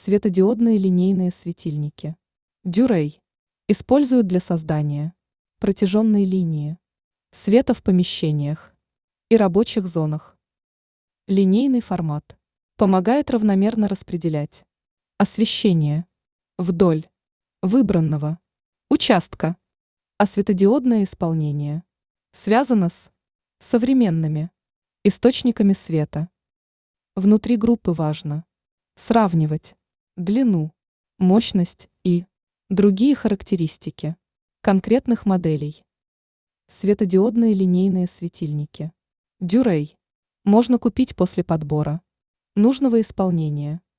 Светодиодные линейные светильники. Дюрей. Используют для создания протяженной линии света в помещениях и рабочих зонах. Линейный формат. Помогает равномерно распределять освещение вдоль выбранного участка. А светодиодное исполнение связано с современными источниками света. Внутри группы важно сравнивать длину, мощность и другие характеристики конкретных моделей. Светодиодные линейные светильники. Дюрей. Можно купить после подбора нужного исполнения.